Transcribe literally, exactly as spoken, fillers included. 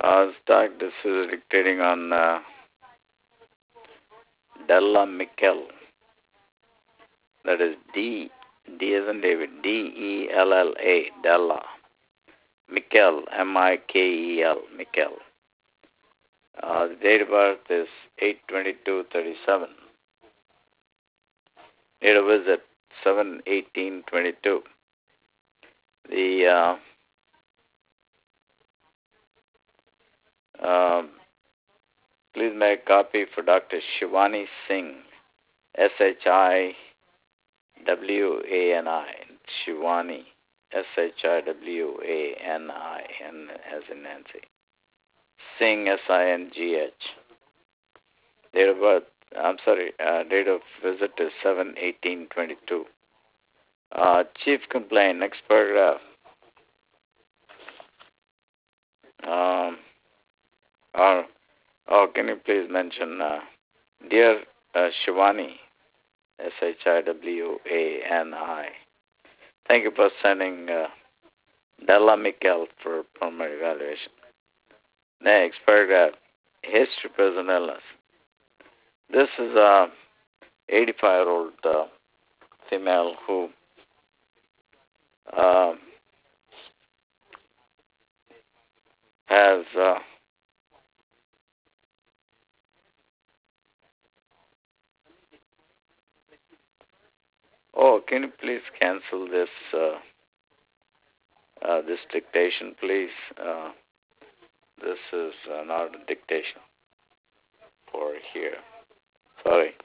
Uh, start, this is dictating on uh, Della Mikkel. That is D, D as in David, D E L L A, Della. Mikkel, M I K E L, Mikkel. Uh, the date of birth is eight twenty-two thirty-seven. Date of visit, seven eighteen twenty-two. The uh, um, please make a copy for Doctor Shivani Singh, S H I W A N I, Shivani, S H I W A N I, N as in Nancy. Singh, S I N G H. Date of birth, I'm sorry, uh, date of visit is seven eighteen twenty-two. Uh, chief complaint, next paragraph. Um, or, oh, can you please mention, uh, dear uh, Shivani, S H I W A N I. Thank you for sending uh, Della Mikkel for primary evaluation. Next paragraph, history, present illness. This is a eighty-five-year-old uh, female who uh, has uh, oh, can you please cancel this uh, uh, this dictation, please? Uh, this is uh, not a dictation for here. Sorry.